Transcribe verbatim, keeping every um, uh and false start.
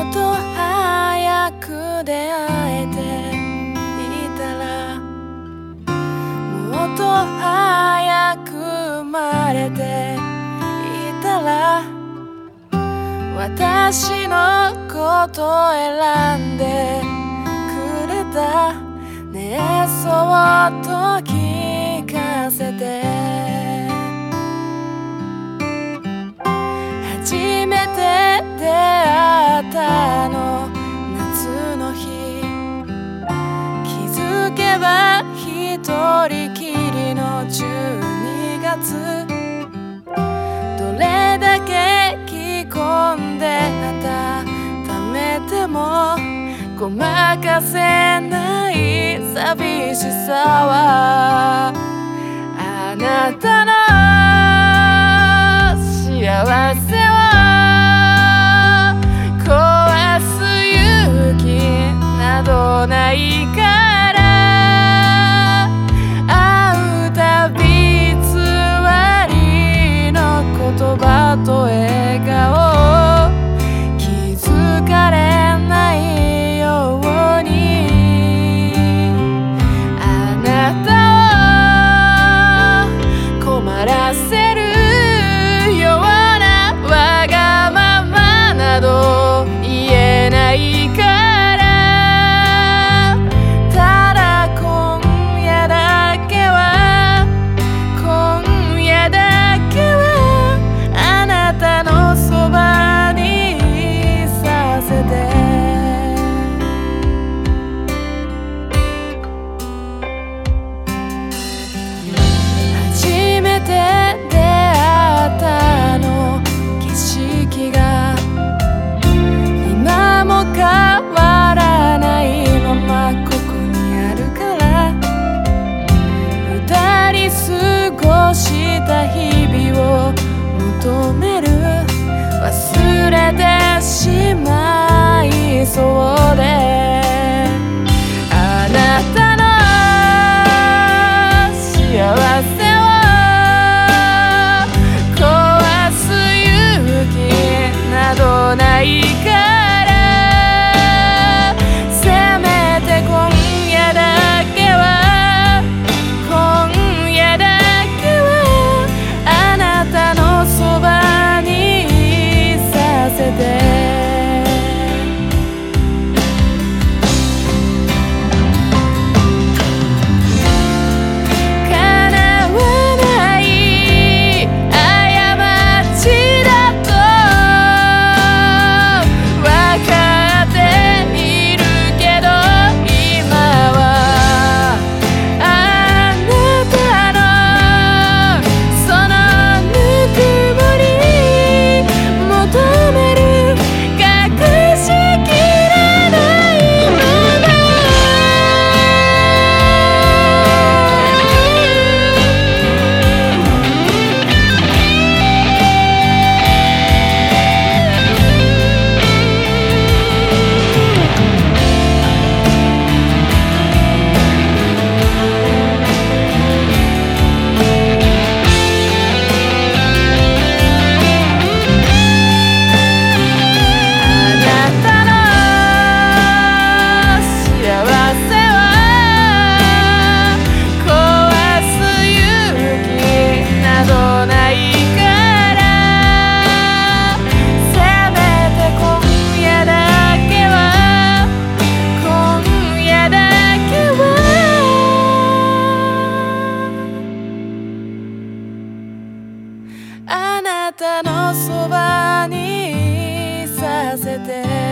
っと早く出会えていたら、もっと早く生まれていたら、私のこと選んでくれた。ねえそっと聞かせて。初めて出会ったの夏の日、気づけば一人きりのじゅうにがつ。どれだけ着込んで温めてもごまかせない寂しさは、あなたの幸せを壊す勇気などないから、会うたび偽りの言葉と笑顔、気づかれないようにあなたを困らせるようなわがままなど言えないから、ただ今夜だけは今夜だけはあなたのそばにいさせて。初めて出会ったの景色が今も変わらないままここにあるから、二人過ごした日々を求める、忘れてしまいそうで、あなたの幸せを壊す勇気などないから、せめて今夜だけは今夜だけはあなたのそばにいさせて。あなたのそばにいさせて。